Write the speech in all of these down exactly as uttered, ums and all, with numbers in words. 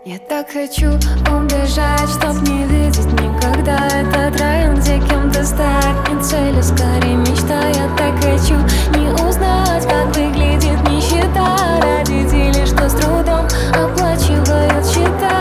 Я так хочу убежать, чтоб не видеть никогда этот район, где кем-то стать не цель, а скорее мечта. Я так хочу не узнать, как выглядит нищета, родители, что с трудом оплачивают счета,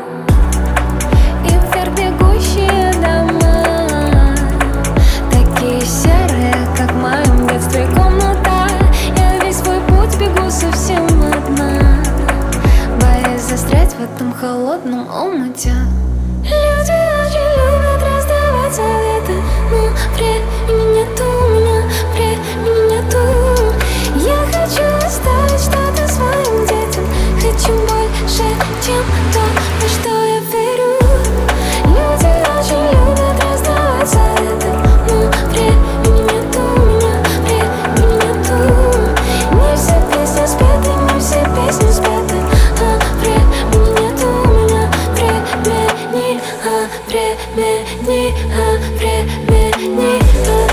и вверх бегущие дома, такие серые, как в моем детстве комната. Я весь свой путь бегу совсем одна, боясь застрять в этом холодном омуте. Люди очень любят раздавать советы, но времени нету, у меня времени нету. Я хочу оставить что-то своим детям, хочу больше, чем то, во что я верю. Люди очень любят раздавать советы, но времени нету, у меня времени нету. Не все песни спеты, не все песни спеты, а времени нету, у меня времени, а времени, а времени, а.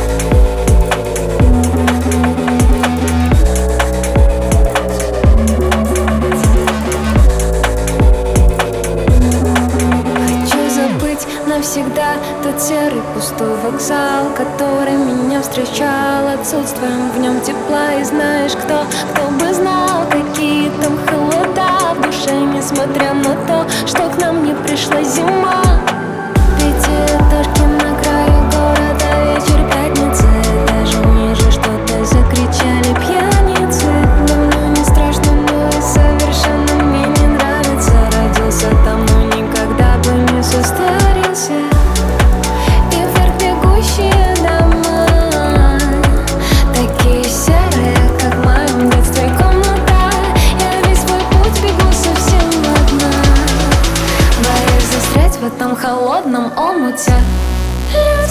Навсегда тот серый пустой вокзал, который меня встречал отсутствием в нем тепла. И знаешь кто, кто бы знал, какие там холода в душе, несмотря на то, что к нам не пришла зима. Пятиэтажки на краю города, вечер пятницы, даже ниже что-то закричали пьяницы. Давно не страшно, но и совершенно мне не нравится. Родился там, но никогда бы не состарился. И вверх бегущие дома, такие серые, как в моем детстве комната. Я весь свой путь бегу совсем одна, боясь застрять в этом холодном омуте.